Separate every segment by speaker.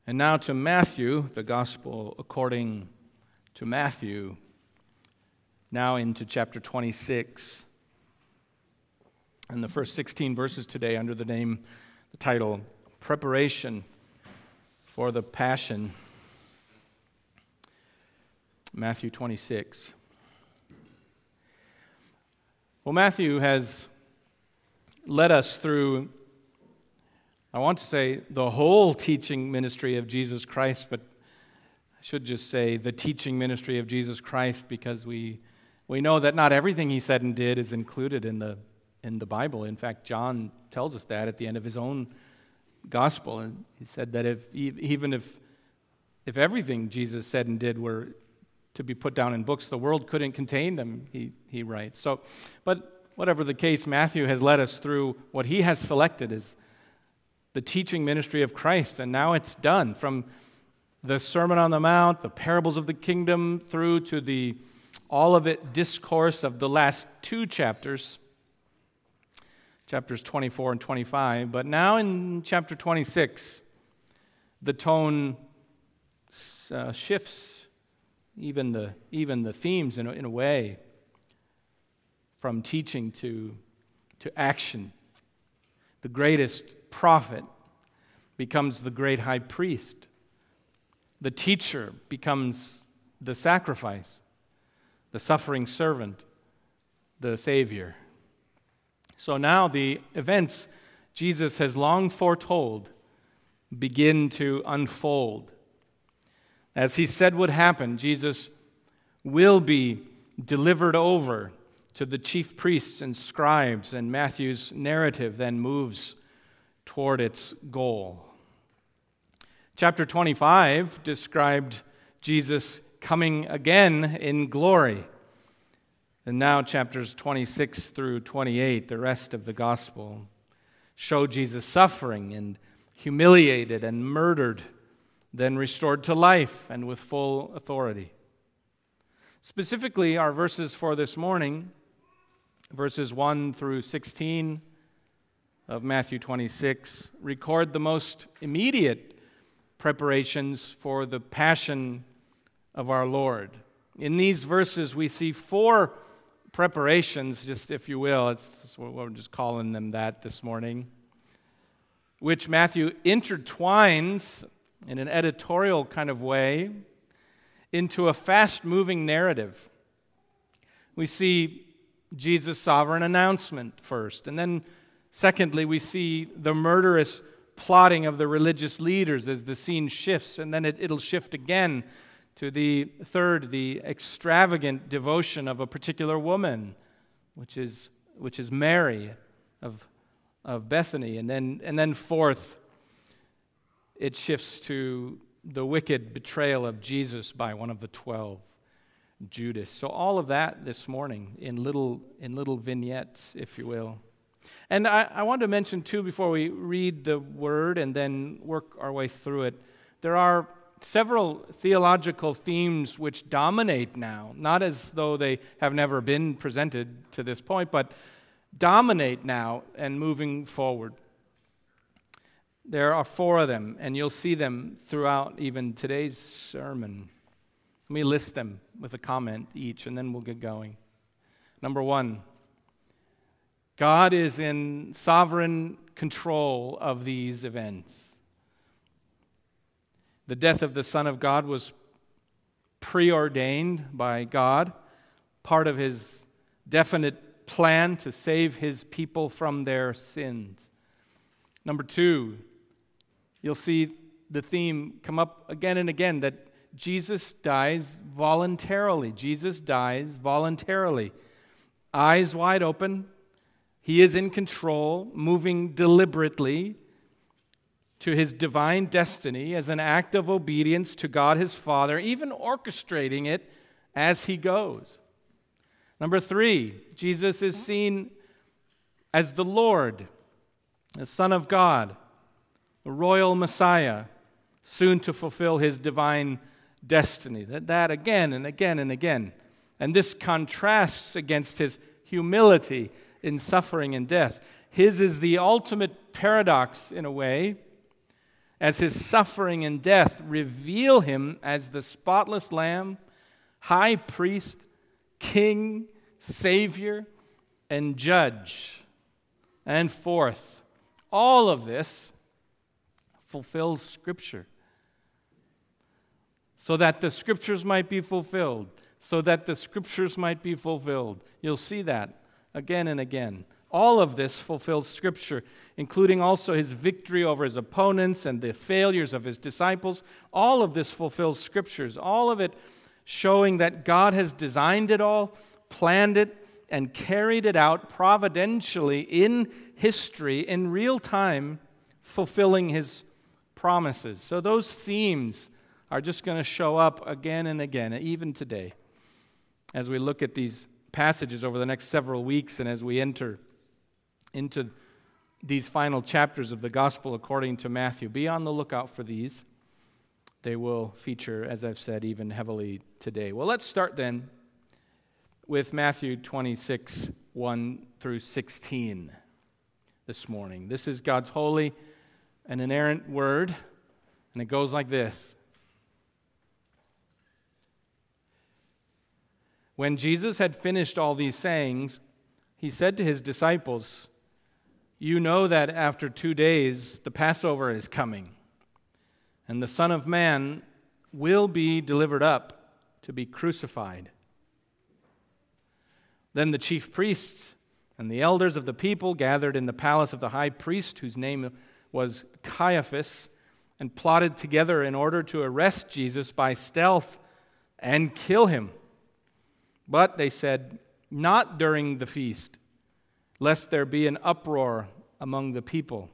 Speaker 1: And now to Matthew, the Gospel according to Matthew, now into chapter 26. And the first 16 verses today under the title, Preparation for the Passion. Matthew 26. Well, Matthew has led us through, I want to say, the whole teaching ministry of Jesus Christ, but I should just say the teaching ministry of Jesus Christ, because we know that not everything he said and did is included in the Bible. In fact, John tells us that at the end of his own gospel, and he said that if everything Jesus said and did were to be put down in books, the world couldn't contain them, he writes. So, but whatever the case, Matthew has led us through what he has selected as the teaching ministry of Christ, and now it's done. From the Sermon on the Mount, the parables of the kingdom, through to the all-of-it discourse of the last two chapters, chapters 24 and 25. But now in chapter 26, the tone shifts, even the themes in a way, from teaching to action. The greatest prophet becomes the great high priest. The teacher becomes the sacrifice, the suffering servant, the Savior. So now the events Jesus has long foretold begin to unfold. As he said would happen, Jesus will be delivered over to the chief priests and scribes, and Matthew's narrative then moves toward its goal. Chapter 25 described Jesus coming again in glory. And now chapters 26 through 28, the rest of the gospel, show Jesus suffering and humiliated and murdered, then restored to life and with full authority. Specifically, our verses for this morning, verses 1 through 16 of Matthew 26, record the most immediate preparations for the passion of our Lord. In these verses, we see four preparations, just if you will, we're just calling them that this morning, which Matthew intertwines in an editorial kind of way into a fast-moving narrative. We see Jesus' sovereign announcement first, and then secondly, we see the murderous plotting of the religious leaders as the scene shifts, and then it'll shift again to the third, the extravagant devotion of a particular woman, which is Mary of Bethany, and then fourth, it shifts to the wicked betrayal of Jesus by one of the 12, Judas. So all of that this morning in little vignettes, if you will. And I want to mention, too, before we read the word and then work our way through it, there are several theological themes which dominate now, not as though they have never been presented to this point, but dominate now and moving forward. There are four of them, and you'll see them throughout even today's sermon. Let me list them with a comment each, and then we'll get going. Number one, God is in sovereign control of these events. The death of the Son of God was preordained by God, part of his definite plan to save his people from their sins. Number two, you'll see the theme come up again and again that Jesus dies voluntarily. Jesus dies voluntarily. Eyes wide open. He is in control, moving deliberately to his divine destiny as an act of obedience to God his Father, even orchestrating it as he goes. Number three, Jesus is seen as the Lord, the Son of God, the royal Messiah, soon to fulfill his divine destiny. That again and again and again. And this contrasts against his humility in suffering and death. His is the ultimate paradox in a way, as his suffering and death reveal him as the spotless Lamb, high priest, king, Savior, and judge. And fourth, all of this fulfills Scripture. So that the Scriptures might be fulfilled. So that the Scriptures might be fulfilled. You'll see that again and again. All of this fulfills Scripture, including also his victory over his opponents and the failures of his disciples. All of this fulfills Scriptures. All of it showing that God has designed it all, planned it, and carried it out providentially in history, in real time, fulfilling his promises. So those themes are just going to show up again and again, even today, as we look at these passages over the next several weeks and as we enter into these final chapters of the Gospel according to Matthew. Be on the lookout for these. They will feature, as I've said, even heavily today. Well, let's start then with Matthew 26, 1 through 16 this morning. This is God's holy and inerrant word, and it goes like this. When Jesus had finished all these sayings, he said to his disciples, "You know that after 2 days the Passover is coming, and the Son of Man will be delivered up to be crucified." Then the chief priests and the elders of the people gathered in the palace of the high priest, whose name was Caiaphas, and plotted together in order to arrest Jesus by stealth and kill him. But they said, "Not during the feast, lest there be an uproar among the people."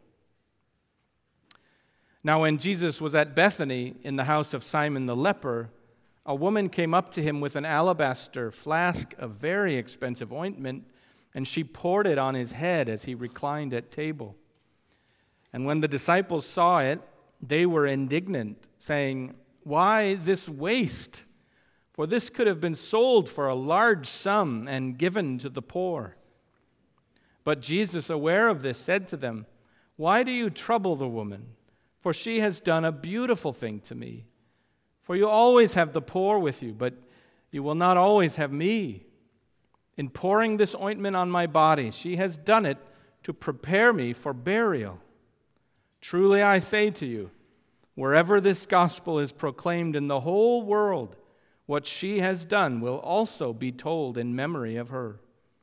Speaker 1: Now when Jesus was at Bethany in the house of Simon the leper, a woman came up to him with an alabaster flask of very expensive ointment, and she poured it on his head as he reclined at table. And when the disciples saw it, they were indignant, saying, "Why this waste? For this could have been sold for a large sum and given to the poor." But Jesus, aware of this, said to them, "Why do you trouble the woman? For she has done a beautiful thing to me. For you always have the poor with you, but you will not always have me. In pouring this ointment on my body, she has done it to prepare me for burial. Truly I say to you, wherever this gospel is proclaimed in the whole world, what she has done will also be told in memory of her."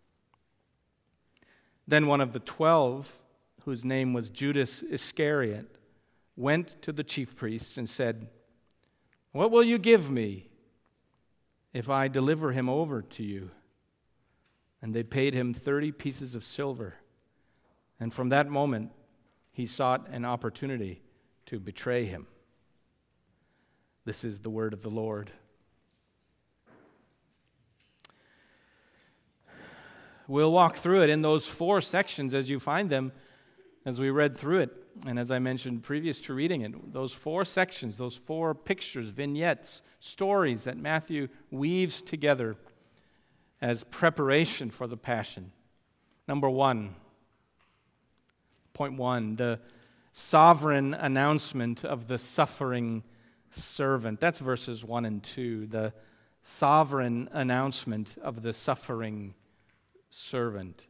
Speaker 1: Then one of the 12, whose name was Judas Iscariot, went to the chief priests and said, "What will you give me if I deliver him over to you?" And they paid him 30 pieces of silver. And from that moment, he sought an opportunity to betray him. This is the word of the Lord. We'll walk through it in those 4 sections as you find them, as we read through it. And as I mentioned previous to reading it, those 4 sections, those 4 pictures, vignettes, stories that Matthew weaves together as preparation for the Passion. Number 1, point 1, the sovereign announcement of the suffering servant. That's verses 1 and 2, the sovereign announcement of the suffering servant.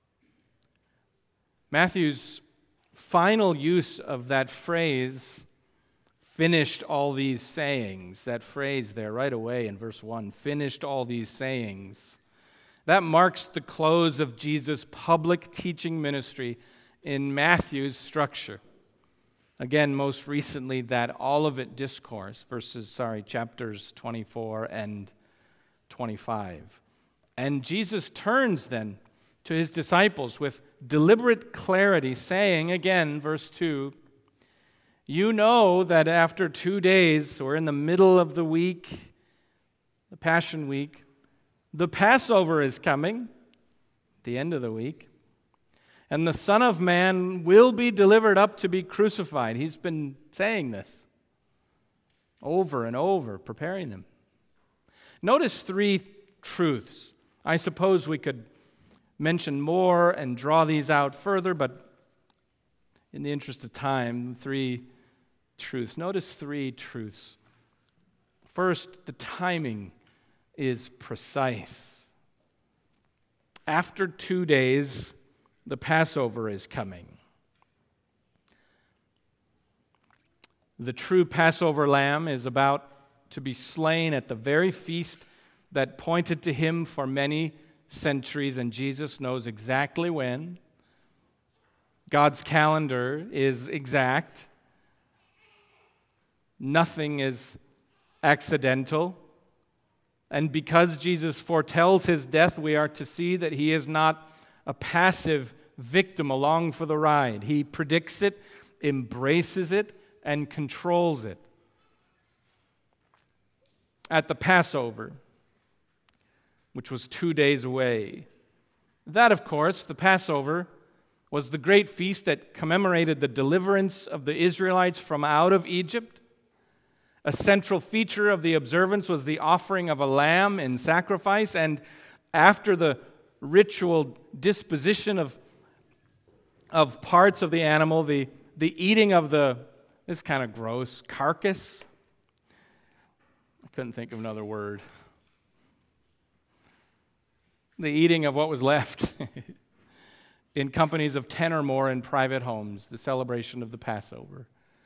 Speaker 1: Matthew's final use of that phrase, "finished all these sayings," that phrase there right away in verse 1, "finished all these sayings," that marks the close of Jesus' public teaching ministry in Matthew's structure. Again, most recently, that Olivet Discourse, chapters 24 and 25. And Jesus turns then to his disciples with deliberate clarity, saying again, verse 2, "You know that after 2 days, we're in the middle of the week, the Passion Week, the Passover is coming, the end of the week, and the Son of Man will be delivered up to be crucified." He's been saying this over and over, preparing them. Notice 3 truths. I suppose we could mention more and draw these out further, but in the interest of time, 3 truths. Notice three truths. First, the timing is precise. After 2 days, the Passover is coming. The true Passover lamb is about to be slain at the very feast that pointed to him for many centuries, and Jesus knows exactly when. God's calendar is exact. Nothing is accidental. And because Jesus foretells his death, we are to see that he is not a passive victim along for the ride. He predicts it, embraces it, and controls it. At the Passover, which was 2 days away, that, of course, the Passover, was the great feast that commemorated the deliverance of the Israelites from out of Egypt. A central feature of the observance was the offering of a lamb in sacrifice, and after the ritual disposition of parts of the animal, the eating of this is kind of gross, carcass. I couldn't think of another word. The eating of what was left in companies of 10 or more in private homes, the celebration of the Passover.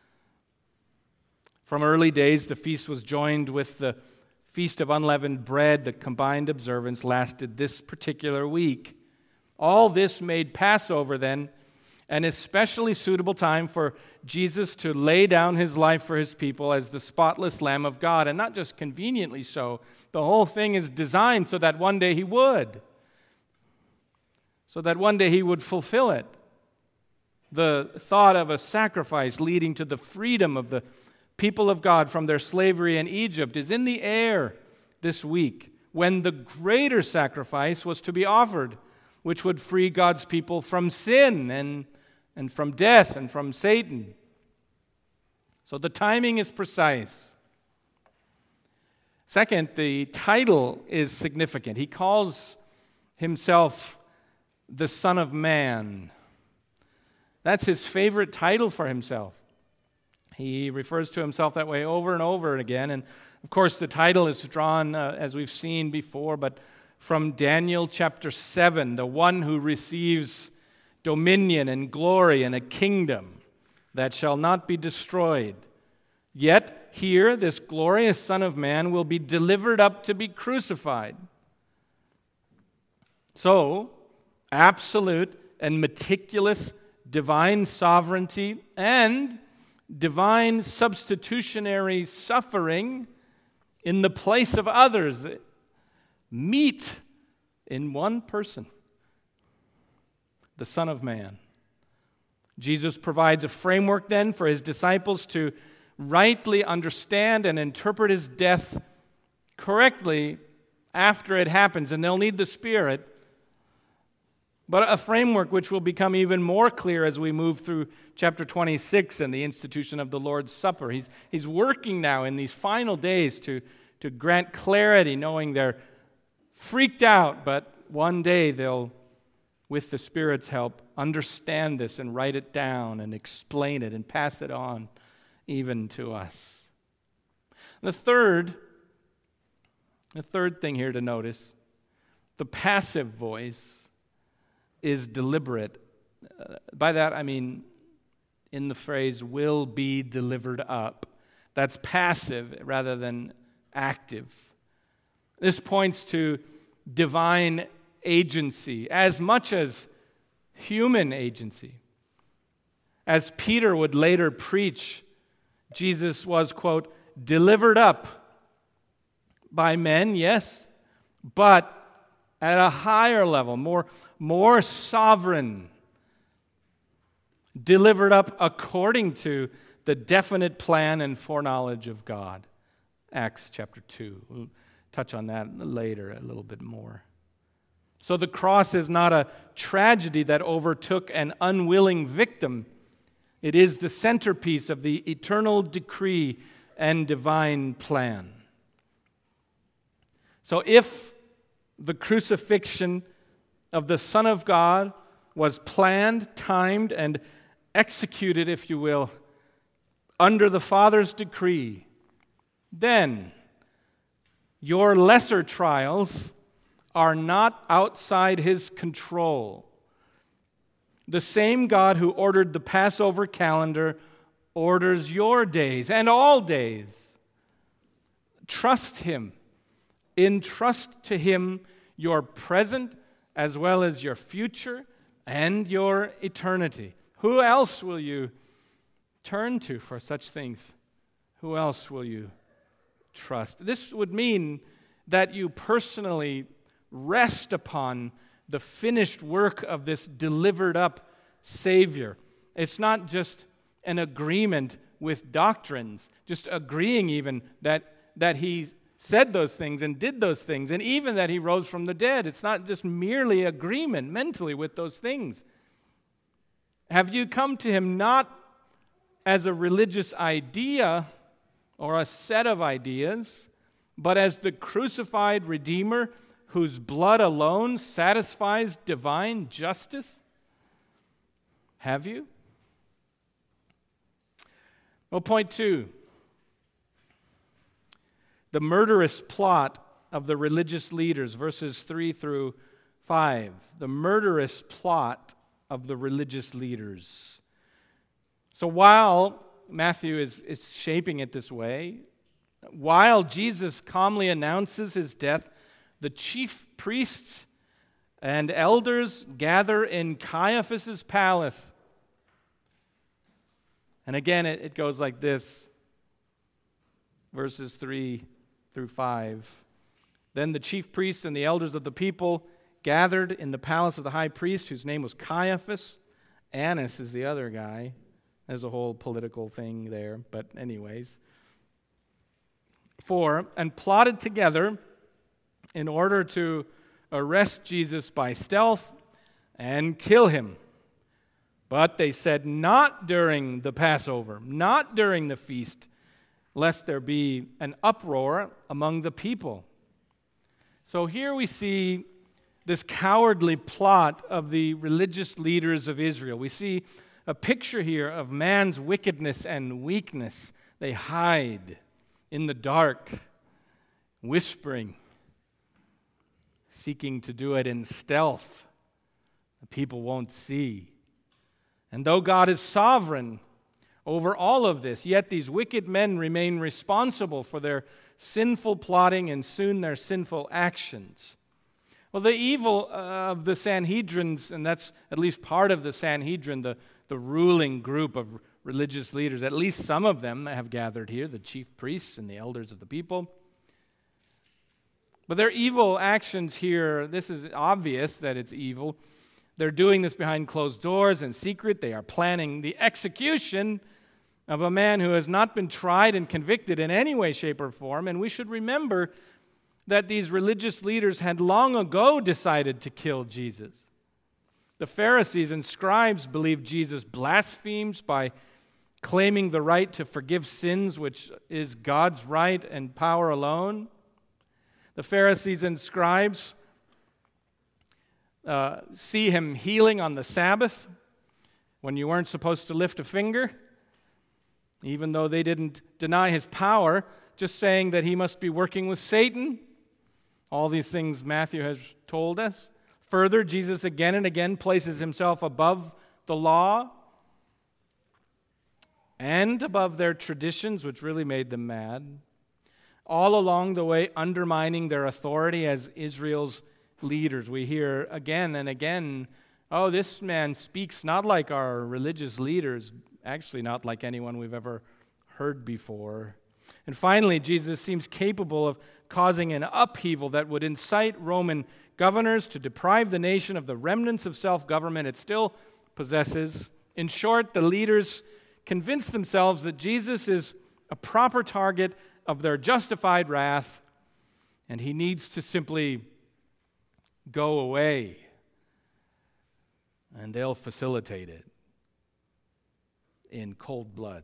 Speaker 1: From early days, the feast was joined with the Feast of Unleavened Bread. The combined observance lasted this particular week. All this made Passover then an especially suitable time for Jesus to lay down his life for his people as the spotless Lamb of God, and not just conveniently so. The whole thing is designed so that one day he would. So that one day he would fulfill it. The thought of a sacrifice leading to the freedom of the people of God from their slavery in Egypt is in the air this week, when the greater sacrifice was to be offered, which would free God's people from sin and from death and from Satan. So the timing is precise. Second, the title is significant. He calls himself the Son of Man. That's his favorite title for himself. He refers to himself that way over and over again. And of course, the title is drawn, as we've seen before, but from Daniel chapter 7, the one who receives dominion and glory and a kingdom that shall not be destroyed. Yet here, this glorious Son of Man will be delivered up to be crucified. So, absolute and meticulous divine sovereignty and divine substitutionary suffering in the place of others meet in one person, the Son of Man. Jesus provides a framework then for his disciples to rightly understand and interpret his death correctly after it happens, and they'll need the Spirit. But a framework which will become even more clear as we move through chapter 26 and the institution of the Lord's Supper. He's working now in these final days to grant clarity, knowing they're freaked out, but one day they'll, with the Spirit's help, understand this and write it down and explain it and pass it on even to us. The third thing here to notice, the passive voice is deliberate. By that I mean in the phrase, will be delivered up. That's passive rather than active. This points to divine agency as much as human agency. As Peter would later preach, Jesus was, quote, delivered up by men, yes, but at a higher level, more sovereign, delivered up according to the definite plan and foreknowledge of God. Acts chapter 2. We'll touch on that later a little bit more. So the cross is not a tragedy that overtook an unwilling victim. It is the centerpiece of the eternal decree and divine plan. So if the crucifixion of the Son of God was planned, timed, and executed, if you will, under the Father's decree, then your lesser trials are not outside His control. The same God who ordered the Passover calendar orders your days and all days. Trust Him. Entrust to Him your present as well as your future and your eternity. Who else will you turn to for such things? Who else will you trust? This would mean that you personally rest upon the finished work of this delivered up Savior. It's not just an agreement with doctrines, just agreeing even that He said those things and did those things, and even that He rose from the dead. It's not just merely agreement mentally with those things. Have you come to Him not as a religious idea or a set of ideas, but as the crucified Redeemer whose blood alone satisfies divine justice? Have you? Well, point 2. The murderous plot of the religious leaders, verses 3 through 5. The murderous plot of the religious leaders. So while Matthew is shaping it this way, while Jesus calmly announces His death, the chief priests and elders gather in Caiaphas' palace. And again, it goes like this, verses 3 through 5. Then the chief priests and the elders of the people gathered in the palace of the high priest, whose name was Caiaphas. Annas is the other guy. There's a whole political thing there, but anyways. And plotted together in order to arrest Jesus by stealth and kill Him. But they said, not during the Passover, not during the feast, lest there be an uproar among the people. So here we see this cowardly plot of the religious leaders of Israel. We see a picture here of man's wickedness and weakness. They hide in the dark, whispering, seeking to do it in stealth. The people won't see. And though God is sovereign over all of this, yet these wicked men remain responsible for their sinful plotting and soon their sinful actions. Well, the evil of the Sanhedrins, and that's at least part of the Sanhedrin, the ruling group of religious leaders, at least some of them have gathered here, the chief priests and the elders of the people. But their evil actions here, this is obvious that it's evil. They're doing this behind closed doors in secret. They are planning the execution of a man who has not been tried and convicted in any way, shape, or form. And we should remember that these religious leaders had long ago decided to kill Jesus. The Pharisees and scribes believed Jesus blasphemes by claiming the right to forgive sins, which is God's right and power alone. The Pharisees and scribes see Him healing on the Sabbath when you weren't supposed to lift a finger, even though they didn't deny His power, just saying that He must be working with Satan. All these things Matthew has told us. Further, Jesus again and again places Himself above the law and above their traditions, which really made them mad, all along the way undermining their authority as Israel's leaders. We hear again and again, oh, this man speaks not like our religious leaders, actually not like anyone we've ever heard before. And finally, Jesus seems capable of causing an upheaval that would incite Roman governors to deprive the nation of the remnants of self-government it still possesses. In short, the leaders convince themselves that Jesus is a proper target of their justified wrath, and He needs to simply go away, and they'll facilitate it in cold blood.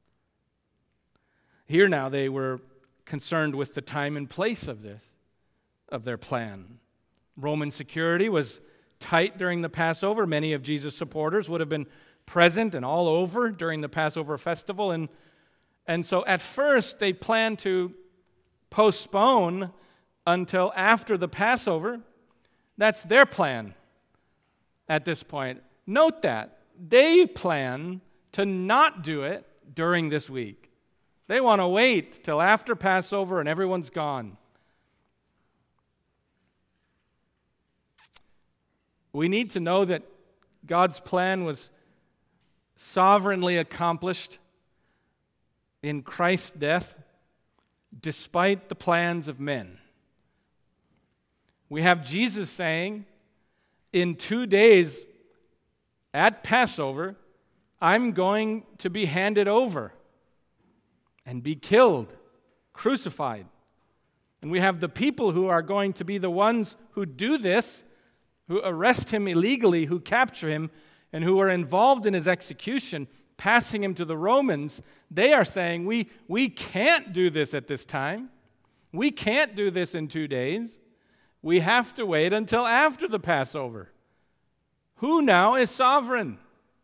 Speaker 1: Here now they were concerned with the time and place of their plan. Roman security was tight during the Passover. Many of Jesus' supporters would have been present and all over during the Passover festival, and And so at first they plan to postpone until after the Passover. That's their plan at this point. Note that. They plan to not do it during this week. They want to wait till after Passover and everyone's gone. We need to know that God's plan was sovereignly accomplished in Christ's death despite the plans of men. We have Jesus saying, in 2 days at Passover, I'm going to be handed over and be killed, crucified. And we have the people who are going to be the ones who do this, who arrest him illegally, who capture him, and who are involved in his execution, passing him to the Romans. They are saying, we can't do this at this time. We can't do this in 2 days. We have to wait until after the Passover. Who now is sovereign?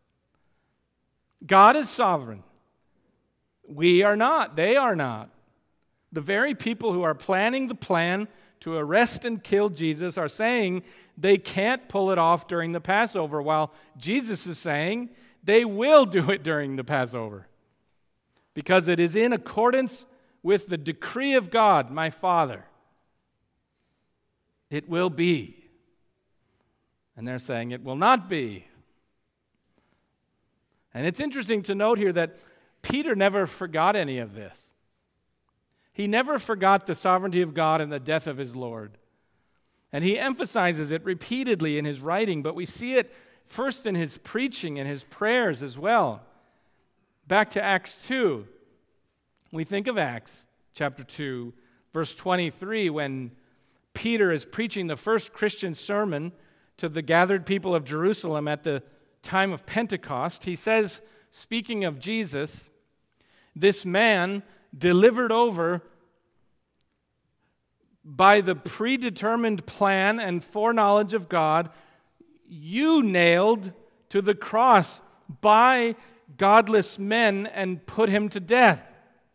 Speaker 1: God is sovereign. We are not. They are not. The very people who are planning the plan to arrest and kill Jesus are saying they can't pull it off during the Passover, while Jesus is saying they will do it during the Passover because it is in accordance with the decree of God, my Father. It will be. And they're saying it will not be. And it's interesting to note here that Peter never forgot any of this. He never forgot the sovereignty of God and the death of his Lord. And he emphasizes it repeatedly in his writing, but we see it first in his preaching and his prayers as well. Back to Acts 2. We think of Acts chapter 2, verse 23, when Peter is preaching the first Christian sermon to the gathered people of Jerusalem at the time of Pentecost. He says, speaking of Jesus, this man delivered over by the predetermined plan and foreknowledge of God, you nailed to the cross by godless men and put him to death.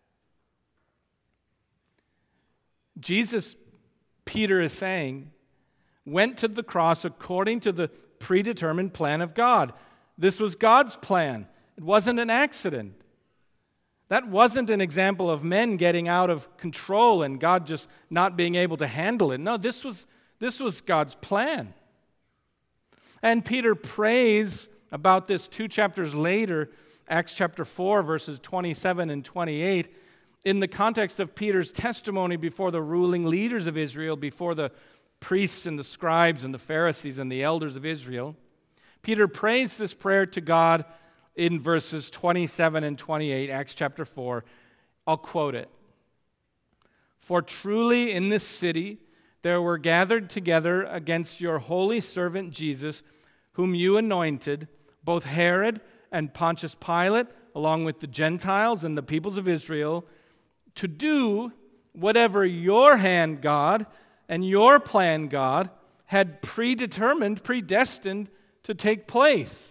Speaker 1: Jesus, Peter is saying, went to the cross according to the predetermined plan of God. This was God's plan. It wasn't an accident. That wasn't an example of men getting out of control and God just not being able to handle it. No, this was God's plan. And Peter prays about this 2 chapters later, Acts chapter 4, verses 27 and 28, in the context of Peter's testimony before the ruling leaders of Israel, before the priests and the scribes and the Pharisees and the elders of Israel. Peter prays this prayer to God in verses 27 and 28, Acts chapter 4. I'll quote it. For truly in this city there were gathered together against your holy servant Jesus, whom you anointed, both Herod and Pontius Pilate, along with the Gentiles and the peoples of Israel, to do whatever your hand, God, and your plan, God, had predetermined, predestined to take place.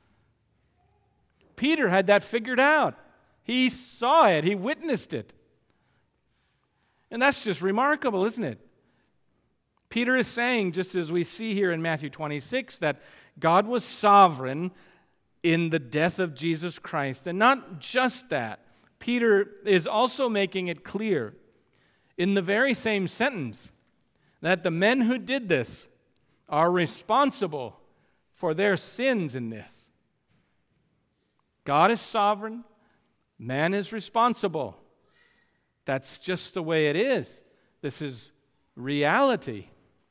Speaker 1: Peter had that figured out. He saw it. He witnessed it. And that's just remarkable, isn't it? Peter is saying, just as we see here in Matthew 26, that God was sovereign in the death of Jesus Christ. And not just that. Peter is also making it clear in the very same sentence that the men who did this are responsible for their sins in this. God is sovereign. Man is responsible. That's just the way it is. This is reality.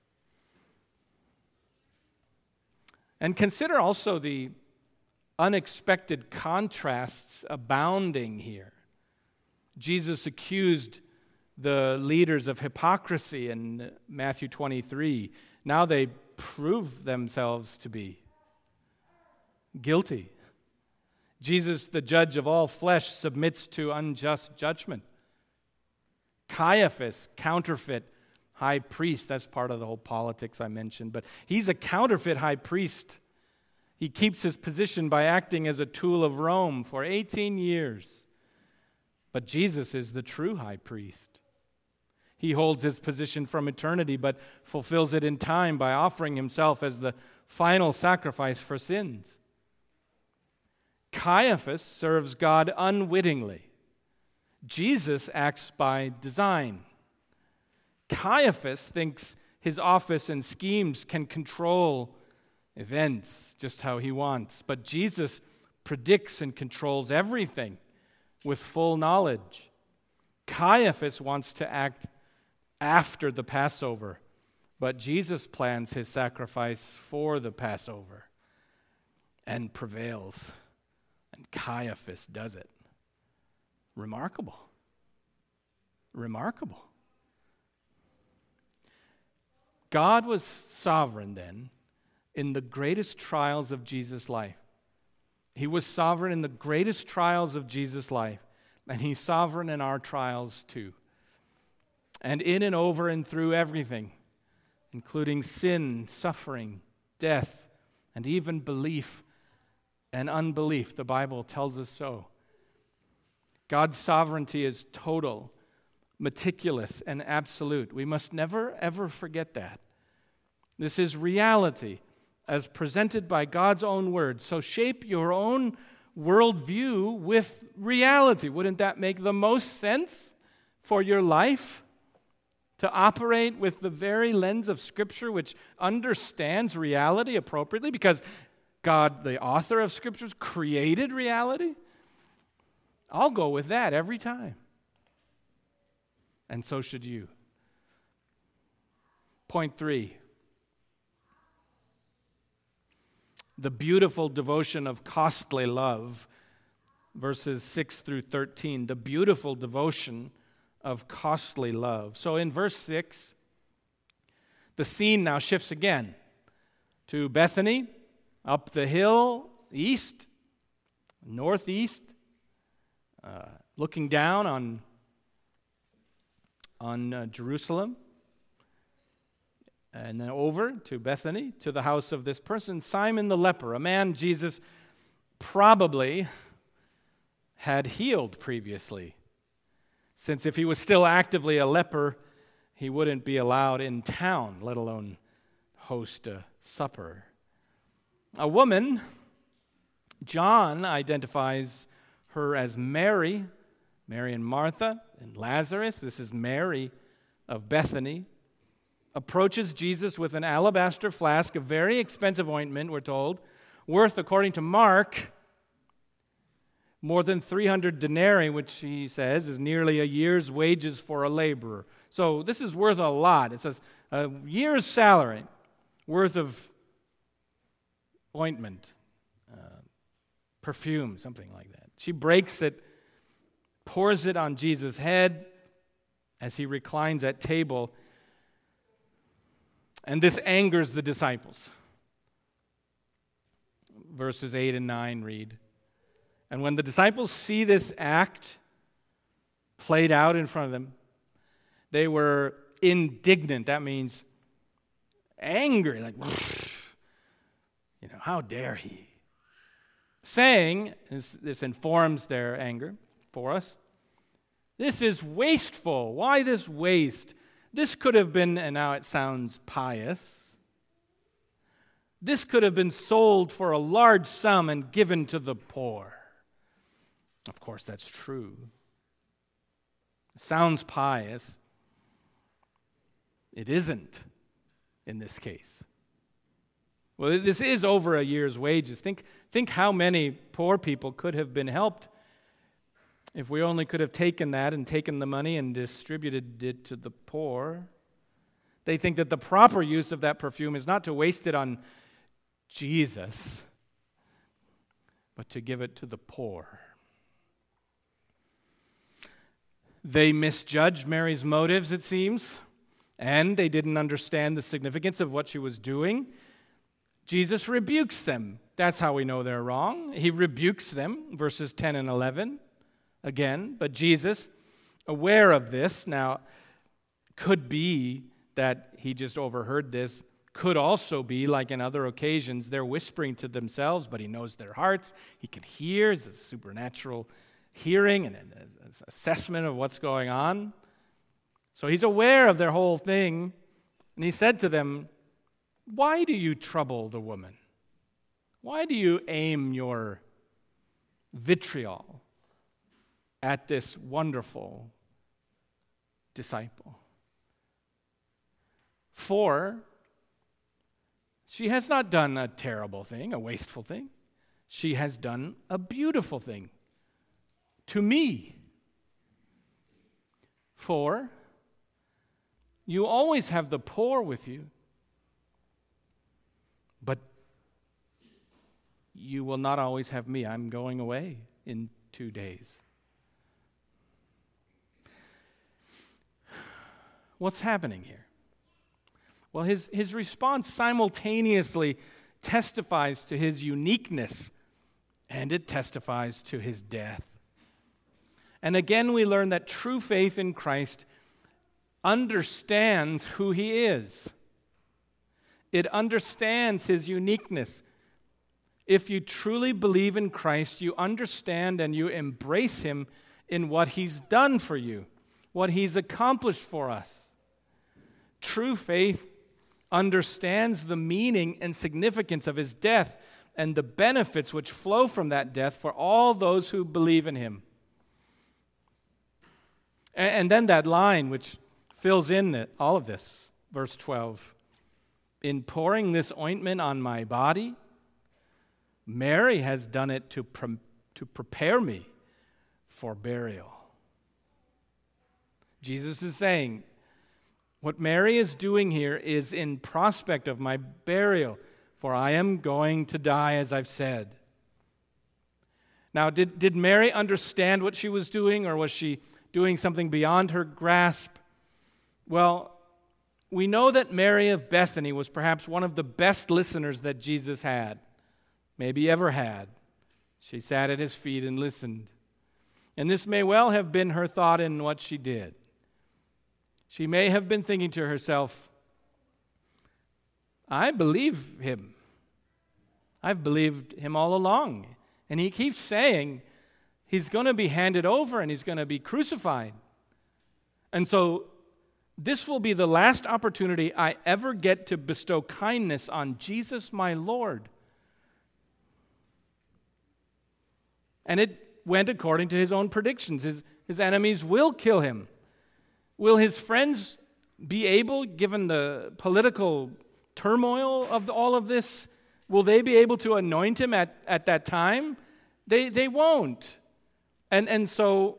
Speaker 1: And consider also the unexpected contrasts abounding here. Jesus accused the leaders of hypocrisy in Matthew 23. Now they prove themselves to be guilty. Jesus, the judge of all flesh, submits to unjust judgment. Caiaphas, counterfeit high priest, that's part of the whole politics I mentioned, but he's a counterfeit high priest. He keeps his position by acting as a tool of Rome for 18 years. But Jesus is the true high priest. He holds his position from eternity, but fulfills it in time by offering himself as the final sacrifice for sins. Caiaphas serves God unwittingly. Jesus acts by design. Caiaphas thinks his office and schemes can control events just how he wants, but Jesus predicts and controls everything with full knowledge. Caiaphas wants to act after the Passover, but Jesus plans his sacrifice for the Passover and prevails, and Caiaphas does it. Remarkable. Remarkable. God was sovereign then in the greatest trials of Jesus' life. He was sovereign in the greatest trials of Jesus' life, and he's sovereign in our trials too. And in and over and through everything, including sin, suffering, death, and even belief and unbelief, the Bible tells us so. God's sovereignty is total, meticulous, and absolute. We must never, ever forget that. This is reality as presented by God's own word. So shape your own worldview with reality. Wouldn't that make the most sense for your life? To operate with the very lens of Scripture which understands reality appropriately because God, the author of Scriptures, created reality? I'll go with that every time. And so should you. Point 3. The beautiful devotion of costly love, verses 6 through 13. The beautiful devotion of costly love. So in verse 6, the scene now shifts again to Bethany, up the hill, east, northeast, looking down on Jerusalem, and then over to Bethany, to the house of this person, Simon the leper, a man Jesus probably had healed previously, since if he was still actively a leper, he wouldn't be allowed in town, let alone host a supper. A woman, John identifies her as Mary and Martha and Lazarus. This is Mary of Bethany. Approaches Jesus with an alabaster flask of very expensive ointment, we're told, worth, according to Mark, more than 300 denarii, which he says is nearly a year's wages for a laborer. So this is worth a lot. It says a year's salary worth of ointment, perfume, something like that. She breaks it, pours it on Jesus' head as he reclines at table, and this angers the disciples. Verses 8 and 9 read, "And when the disciples see this act played out in front of them, they were indignant." That means angry, like, how dare he? Saying, this informs their anger for us, "This is wasteful." Why this waste? This could have been, and now it sounds pious, this could have been sold for a large sum and given to the poor. Of course, that's true. It sounds pious. It isn't in this case. Well, this is over a year's wages. Think how many poor people could have been helped if we only could have taken that and taken the money and distributed it to the poor. They think that the proper use of that perfume is not to waste it on Jesus, but to give it to the poor. They misjudged Mary's motives, it seems, and they didn't understand the significance of what she was doing. Jesus rebukes them. That's how we know they're wrong. He rebukes them, verses 10 and 11. Again, but Jesus, aware of this, now could be that he just overheard this, could also be, like in other occasions, they're whispering to themselves, but he knows their hearts. He can hear. It's a supernatural hearing and an assessment of what's going on. So he's aware of their whole thing, and he said to them, "Why do you trouble the woman? Why do you aim your vitriol at this wonderful disciple? For she has not done a terrible thing, a wasteful thing. She has done a beautiful thing to me. For you always have the poor with you, but you will not always have me. I'm going away in 2 days." What's happening here? Well, his response simultaneously testifies to his uniqueness, and it testifies to his death. And again, we learn that true faith in Christ understands who he is. It understands his uniqueness. If you truly believe in Christ, you understand and you embrace him in what he's done for you, what he's accomplished for us. True faith understands the meaning and significance of his death and the benefits which flow from that death for all those who believe in him. And then that line which fills in all of this, verse 12. "In pouring this ointment on my body, Mary has done it to prepare me for burial." Jesus is saying, what Mary is doing here is in prospect of my burial, for I am going to die, as I've said. Now, did Mary understand what she was doing, or was she doing something beyond her grasp? Well, we know that Mary of Bethany was perhaps one of the best listeners that Jesus had, maybe ever had. She sat at his feet and listened. And this may well have been her thought in what she did. She may have been thinking to herself, I believe him. I've believed him all along. And he keeps saying he's going to be handed over and he's going to be crucified. And so this will be the last opportunity I ever get to bestow kindness on Jesus, my Lord. And it went according to his own predictions. His enemies will kill him. Will his friends be able, given the political turmoil of all of this, will they be able to anoint him at that time? They won't. And so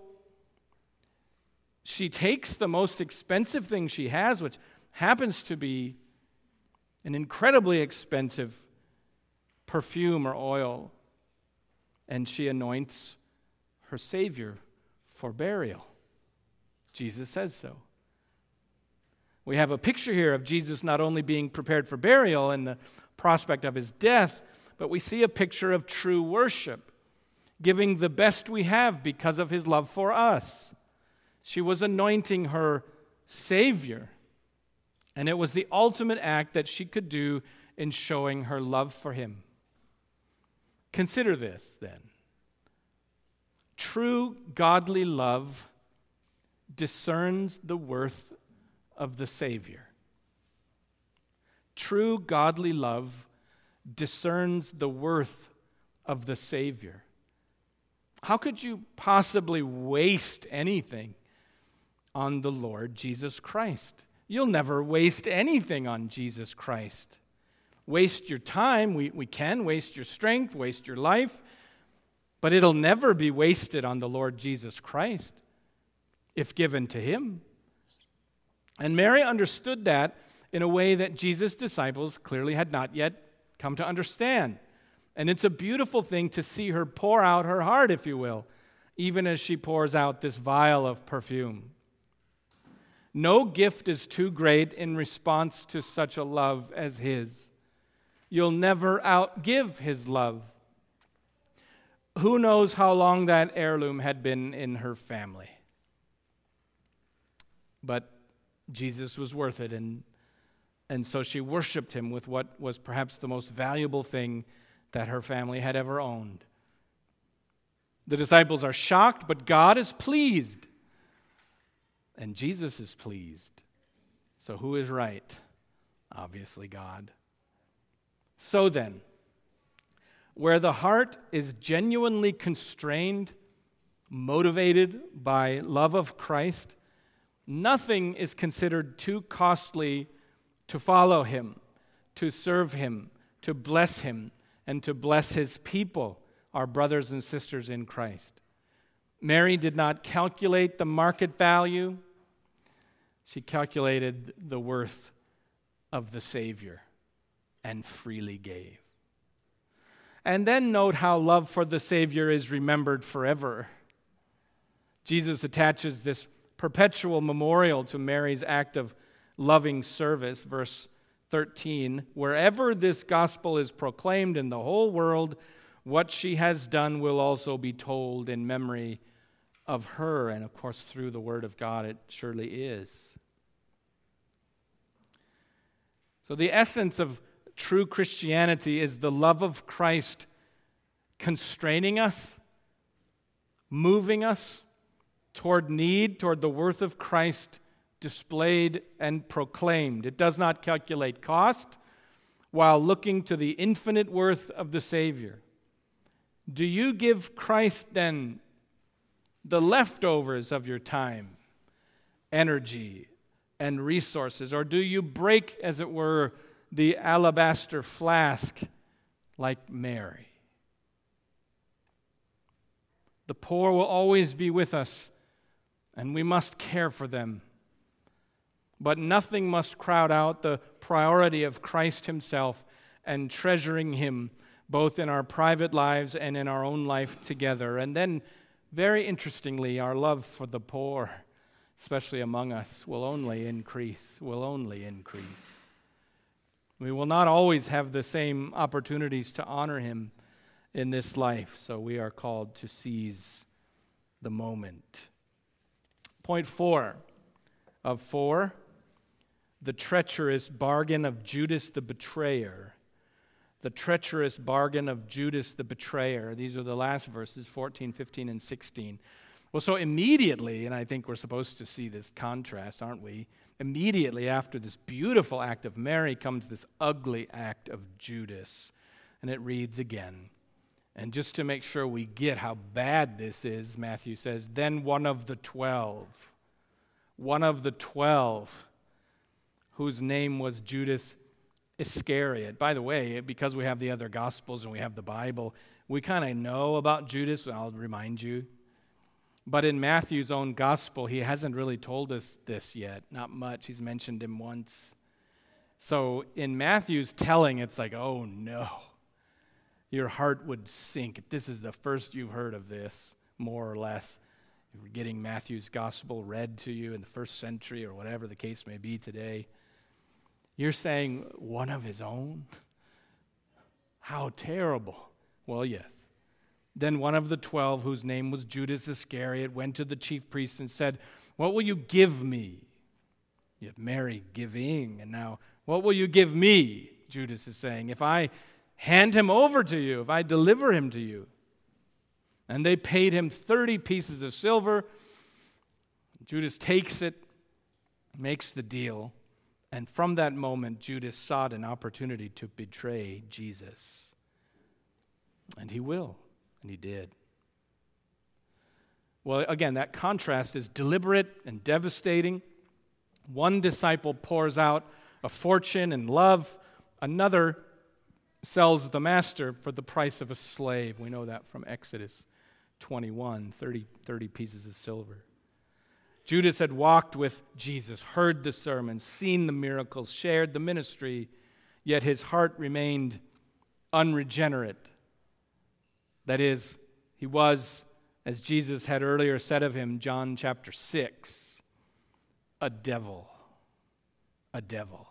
Speaker 1: she takes the most expensive thing she has, which happens to be an incredibly expensive perfume or oil, and she anoints her Savior for burial. Jesus says so. We have a picture here of Jesus not only being prepared for burial and the prospect of his death, but we see a picture of true worship, giving the best we have because of his love for us. She was anointing her Savior, and it was the ultimate act that she could do in showing her love for him. Consider this, then. True godly love discerns the worth of the Savior. True godly love discerns the worth of the Savior. How could you possibly waste anything on the Lord Jesus Christ? You'll never waste anything on Jesus Christ. Waste your time, we can waste your strength, waste your life, but it'll never be wasted on the Lord Jesus Christ if given to him. And Mary understood that in a way that Jesus' disciples clearly had not yet come to understand. And it's a beautiful thing to see her pour out her heart, if you will, even as she pours out this vial of perfume. No gift is too great in response to such a love as his. You'll never outgive his love. Who knows how long that heirloom had been in her family? But Jesus was worth it, and so she worshiped him with what was perhaps the most valuable thing that her family had ever owned. The disciples are shocked, but God is pleased. And Jesus is pleased. So who is right? Obviously God. So then, where the heart is genuinely constrained, motivated by love of Christ, nothing is considered too costly to follow him, to serve him, to bless him, and to bless his people, our brothers and sisters in Christ. Mary did not calculate the market value. She calculated the worth of the Savior and freely gave. And then note how love for the Savior is remembered forever. Jesus attaches this perpetual memorial to Mary's act of loving service. Verse 13, wherever this gospel is proclaimed in the whole world, what she has done will also be told in memory of her. And of course, through the Word of God, it surely is. So the essence of true Christianity is the love of Christ constraining us, moving us toward need, toward the worth of Christ displayed and proclaimed. It does not calculate cost while looking to the infinite worth of the Savior. Do you give Christ then the leftovers of your time, energy, and resources, or do you break, as it were, the alabaster flask like Mary? The poor will always be with us, and we must care for them. But nothing must crowd out the priority of Christ himself and treasuring him both in our private lives and in our own life together. And then, very interestingly, our love for the poor, especially among us, will only increase, We will not always have the same opportunities to honor him in this life, so we are called to seize the moment. Point 4 of 4, the treacherous bargain of Judas the betrayer. The treacherous bargain of Judas the betrayer. These are the last verses, 14, 15, and 16. Well, so immediately, and I think we're supposed to see this contrast, aren't we? Immediately after this beautiful act of Mary comes this ugly act of Judas. And it reads again. And just to make sure we get how bad this is, Matthew says, then one of the 12, whose name was Judas Iscariot. By the way, because we have the other Gospels and we have the Bible, we kind of know about Judas, I'll remind you. But in Matthew's own Gospel, he hasn't really told us this yet. Not much. He's mentioned him once. So in Matthew's telling, it's like, oh no. Your heart would sink if this is the first you've heard of this, more or less. If you're getting Matthew's Gospel read to you in the first century or whatever the case may be today, you're saying, one of his own? How terrible. Well, yes. Then one of the 12, whose name was Judas Iscariot, went to the chief priests and said, what will you give me? You have Mary giving, and now, what will you give me? Judas is saying, if I hand him over to you, if I deliver him to you. And they paid him 30 pieces of silver. Judas takes it, makes the deal, and from that moment, Judas sought an opportunity to betray Jesus. And he will, and he did. Well, again, that contrast is deliberate and devastating. One disciple pours out a fortune and love. Another sells the master for the price of a slave. We know that from Exodus 21, 30 pieces of silver. Judas had walked with Jesus, heard the sermon, seen the miracles, shared the ministry, yet his heart remained unregenerate. That is, he was, as Jesus had earlier said of him, John chapter 6, a devil. A devil.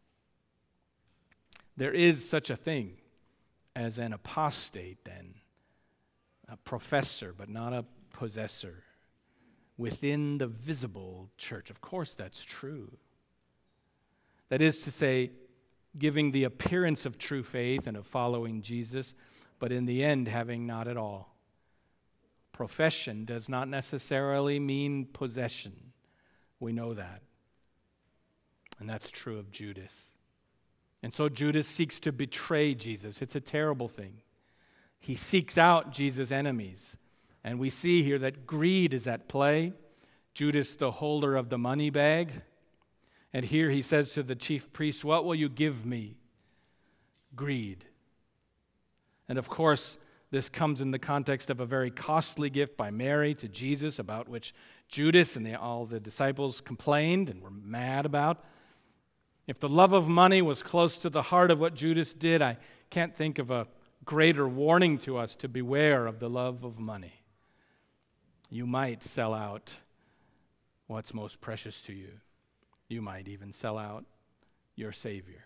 Speaker 1: There is such a thing as an apostate, then, a professor, but not a possessor, within the visible church. Of course, that's true. That is to say, giving the appearance of true faith and of following Jesus, but in the end, having not at all. Profession does not necessarily mean possession. We know that. And that's true of Judas. And so Judas seeks to betray Jesus. It's a terrible thing. He seeks out Jesus' enemies. And we see here that greed is at play. Judas, the holder of the money bag. And here he says to the chief priest, "What will you give me?" Greed. And of course, this comes in the context of a very costly gift by Mary to Jesus, about which Judas and all the disciples complained and were mad about. If the love of money was close to the heart of what Judas did, I can't think of a greater warning to us to beware of the love of money. You might sell out what's most precious to you. You might even sell out your Savior.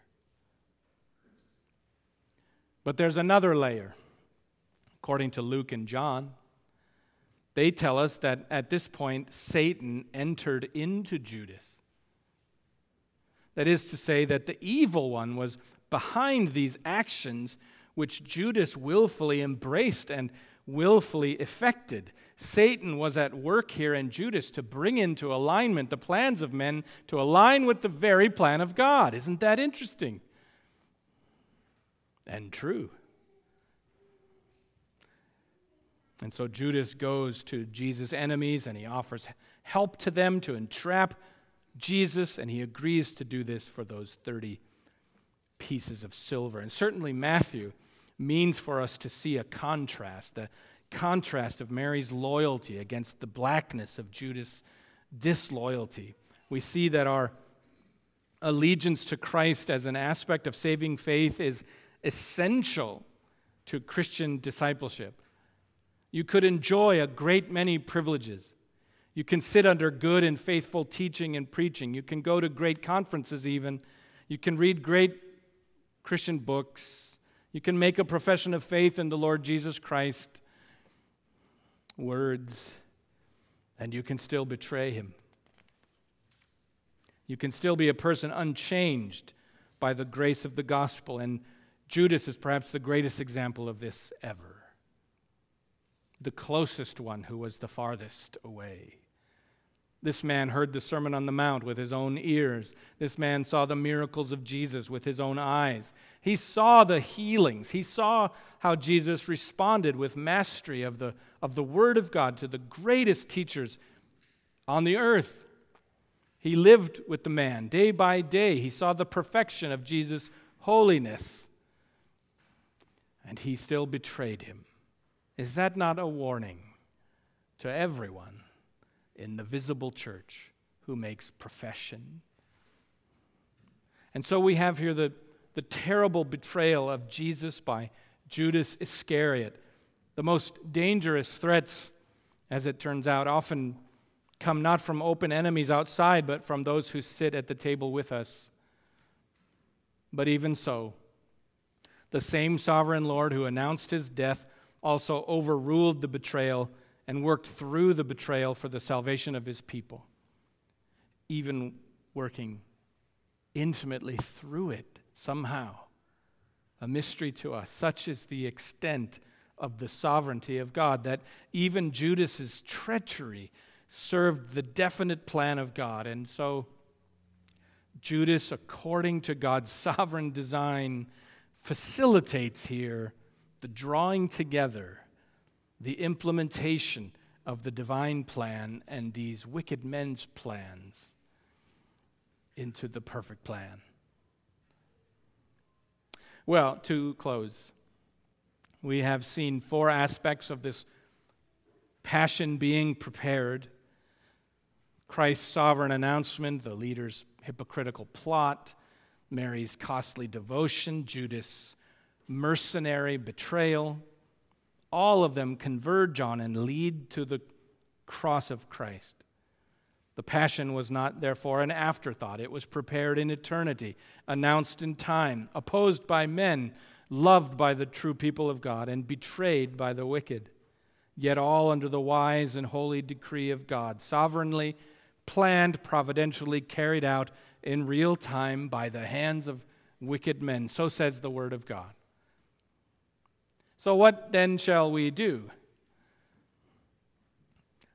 Speaker 1: But there's another layer. According to Luke and John, they tell us that at this point, Satan entered into Judas. That is to say that the evil one was behind these actions which Judas willfully embraced and willfully effected. Satan was at work here in Judas to bring into alignment the plans of men to align with the very plan of God. Isn't that interesting? And true. And so Judas goes to Jesus' enemies and he offers help to them to entrap Jesus, and he agrees to do this for those 30 pieces of silver. And certainly Matthew means for us to see a contrast, the contrast of Mary's loyalty against the blackness of Judas' disloyalty. We see that our allegiance to Christ as an aspect of saving faith is essential to Christian discipleship. You could enjoy a great many privileges. You can sit under good and faithful teaching and preaching. You can go to great conferences even. You can read great Christian books. You can make a profession of faith in the Lord Jesus Christ. Words. And you can still betray him. You can still be a person unchanged by the grace of the gospel. And Judas is perhaps the greatest example of this ever. The closest one who was the farthest away. This man heard the Sermon on the Mount with his own ears. This man saw the miracles of Jesus with his own eyes. He saw the healings. He saw how Jesus responded with mastery of the Word of God to the greatest teachers on the earth. He lived with the man day by day. He saw the perfection of Jesus' holiness. And he still betrayed him. Is that not a warning to everyone in the visible church who makes profession? And so we have here the terrible betrayal of Jesus by Judas Iscariot. The most dangerous threats, as it turns out, often come not from open enemies outside, but from those who sit at the table with us. But even so, the same sovereign Lord who announced his death also overruled the betrayal and worked through the betrayal for the salvation of his people, even working intimately through it somehow. A mystery to us. Such is the extent of the sovereignty of God, that even Judas's treachery served the definite plan of God. And so Judas, according to God's sovereign design, facilitates here the drawing together, the implementation of the divine plan and these wicked men's plans into the perfect plan. Well, to close, we have seen 4 aspects of this passion being prepared: Christ's sovereign announcement, the leader's hypocritical plot, Mary's costly devotion, Judas' mercenary betrayal. All of them converge on and lead to the cross of Christ. The passion was not, therefore, an afterthought. It was prepared in eternity, announced in time, opposed by men, loved by the true people of God, and betrayed by the wicked. Yet all under the wise and holy decree of God, sovereignly planned, providentially carried out in real time by the hands of wicked men. So says the Word of God. So what then shall we do?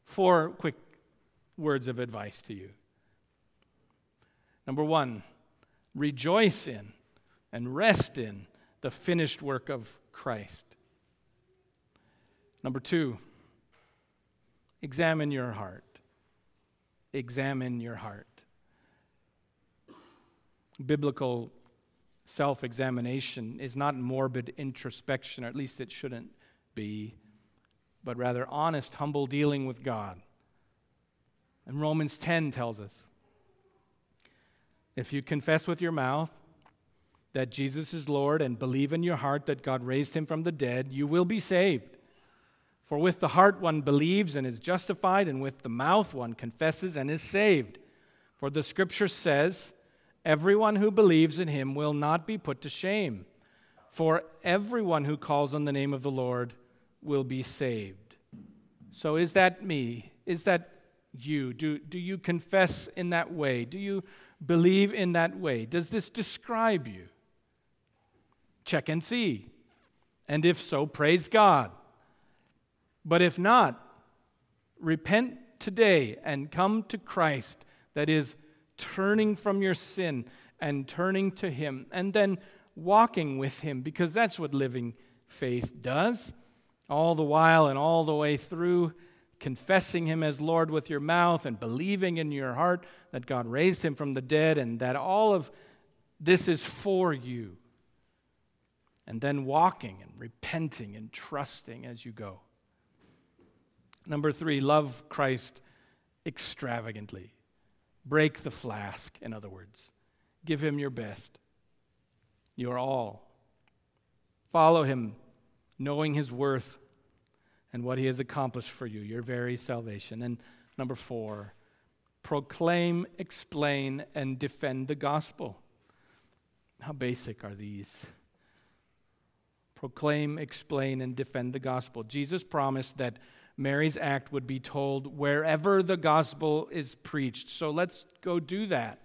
Speaker 1: 4 quick words of advice to you. Number 1, rejoice in and rest in the finished work of Christ. Number 2, examine your heart. Examine your heart. Biblical self-examination is not morbid introspection, or at least it shouldn't be, but rather honest, humble dealing with God. And Romans 10 tells us, if you confess with your mouth that Jesus is Lord and believe in your heart that God raised him from the dead, you will be saved. For with the heart one believes and is justified, and with the mouth one confesses and is saved. For the Scripture says, everyone who believes in him will not be put to shame. For everyone who calls on the name of the Lord will be saved. So is that me? Is that you? Do you confess in that way? Do you believe in that way? Does this describe you? Check and see. And if so, praise God. But if not, repent today and come to Christ, that is, turning from your sin and turning to him, and then walking with him, because that's what living faith does. All the while and all the way through, confessing him as Lord with your mouth and believing in your heart that God raised him from the dead and that all of this is for you. And then walking and repenting and trusting as you go. Number 3, love Christ extravagantly. Break the flask, in other words. Give him your best, your all. Follow him, knowing his worth and what he has accomplished for you, your very salvation. And number 4, proclaim, explain, and defend the gospel. How basic are these? Proclaim, explain, and defend the gospel. Jesus promised that Mary's act would be told wherever the gospel is preached. So let's go do that.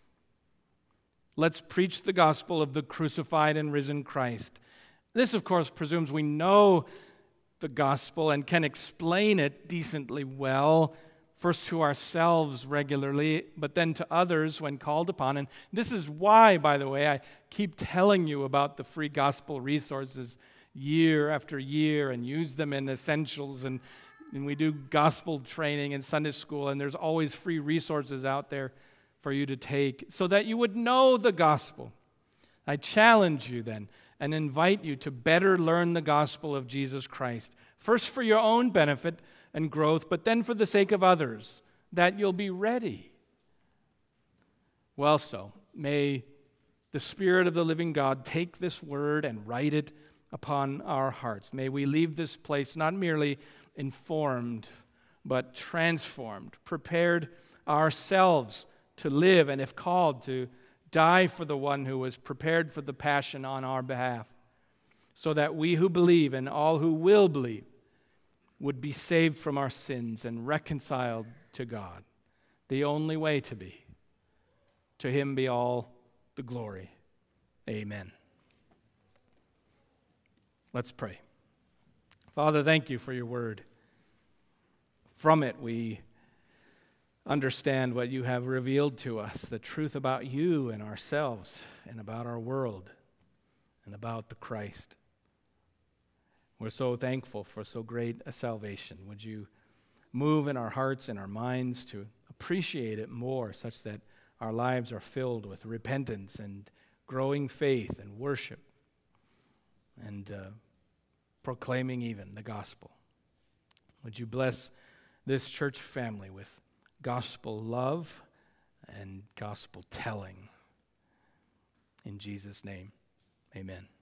Speaker 1: Let's preach the gospel of the crucified and risen Christ. This, of course, presumes we know the gospel and can explain it decently well, first to ourselves regularly, but then to others when called upon. And this is why, by the way, I keep telling you about the free gospel resources year after year and use them in essentials, and we do gospel training in Sunday school, and there's always free resources out there for you to take so that you would know the gospel. I challenge you then and invite you to better learn the gospel of Jesus Christ, first for your own benefit and growth, but then for the sake of others, that you'll be ready. Well, so may the Spirit of the living God take this word and write it upon our hearts. May we leave this place not merely informed, but transformed, prepared ourselves to live, and if called, to die for the one who was prepared for the passion on our behalf, so that we who believe and all who will believe would be saved from our sins and reconciled to God, the only way to be. To him be all the glory. Amen. Let's pray. Father, thank you for your word. From it we understand what you have revealed to us, the truth about you and ourselves and about our world and about the Christ. We're so thankful for so great a salvation. Would you move in our hearts and our minds to appreciate it more, such that our lives are filled with repentance and growing faith and worship and proclaiming even the gospel. Would you bless this church family with gospel love and gospel telling. In Jesus' name, amen.